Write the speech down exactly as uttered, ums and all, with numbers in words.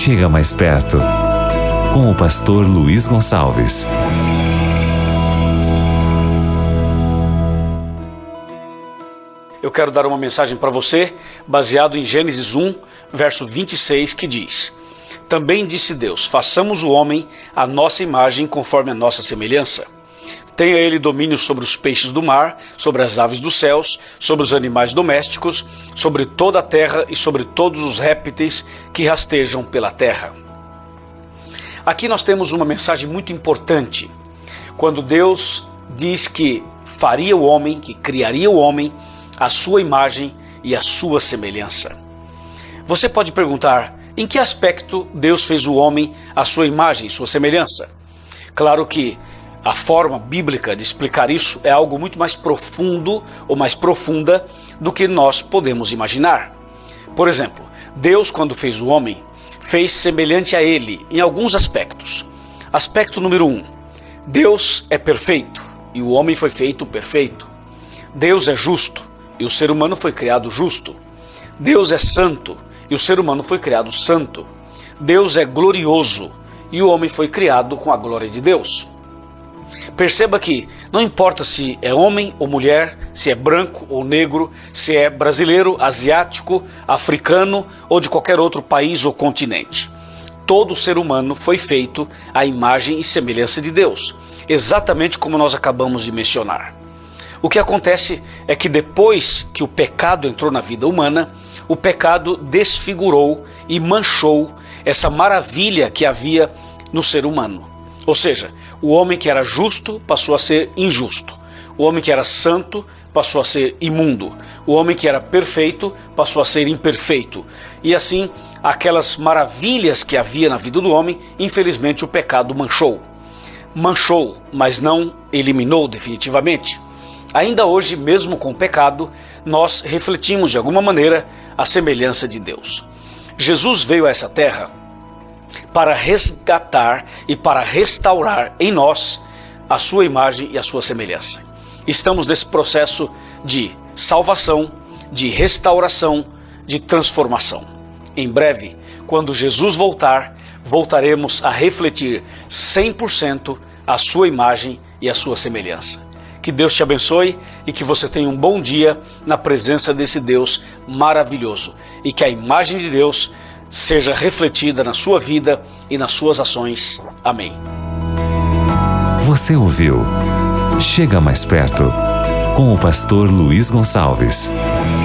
Chega mais perto, com o pastor Luiz Gonçalves. Eu quero dar uma mensagem para você, baseado em Gênesis um, verso vinte e seis, que diz: Também disse Deus, façamos o homem à nossa imagem, conforme a nossa semelhança. Tenha ele domínio sobre os peixes do mar, sobre as aves dos céus, sobre os animais domésticos, sobre toda a terra e sobre todos os répteis que rastejam pela terra. Aqui nós temos uma mensagem muito importante. Quando Deus diz que faria o homem, que criaria o homem, à sua imagem e à sua semelhança. Você pode perguntar, em que aspecto Deus fez o homem à sua imagem e sua semelhança? Claro que a forma bíblica de explicar isso é algo muito mais profundo ou mais profunda do que nós podemos imaginar. Por exemplo, Deus, quando fez o homem, fez semelhante a ele em alguns aspectos. Aspecto número um, Deus é perfeito e o homem foi feito perfeito. Deus é justo e o ser humano foi criado justo. Deus é santo e o ser humano foi criado santo. Deus é glorioso e o homem foi criado com a glória de Deus. Perceba que não importa se é homem ou mulher, se é branco ou negro, se é brasileiro, asiático, africano ou de qualquer outro país ou continente. Todo ser humano foi feito à imagem e semelhança de Deus, exatamente como nós acabamos de mencionar. O que acontece é que depois que o pecado entrou na vida humana, o pecado desfigurou e manchou essa maravilha que havia no ser humano. Ou seja, o homem que era justo passou a ser injusto. O homem que era santo passou a ser imundo. O homem que era perfeito passou a ser imperfeito. E assim, aquelas maravilhas que havia na vida do homem, infelizmente o pecado manchou. Manchou, mas não eliminou definitivamente. Ainda hoje, mesmo com o pecado, nós refletimos de alguma maneira a semelhança de Deus. Jesus veio a essa terra para resgatar e para restaurar em nós a sua imagem e a sua semelhança. Estamos nesse processo de salvação, de restauração, de transformação. Em breve, quando Jesus voltar, voltaremos a refletir cem por cento a sua imagem e a sua semelhança. Que Deus te abençoe e que você tenha um bom dia na presença desse Deus maravilhoso. E que a imagem de Deus seja refletida na sua vida e nas suas ações. Amém. Você ouviu Chega Mais Perto, com o pastor Luiz Gonçalves.